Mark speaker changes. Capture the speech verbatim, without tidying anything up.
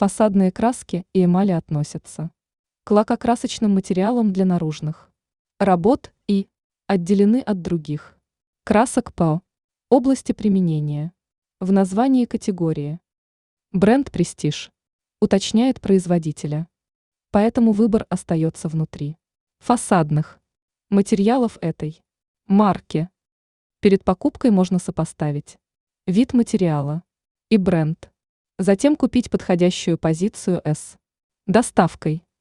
Speaker 1: Фасадные краски и эмали относятся к лакокрасочным материалам для наружных работ и отделены от других красок по области применения. В названии категории бренд «Престиж» уточняет производителя, поэтому выбор остается внутри фасадных материалов этой марки. Перед покупкой можно сопоставить вид материала и бренд, затем купить подходящую позицию с доставкой.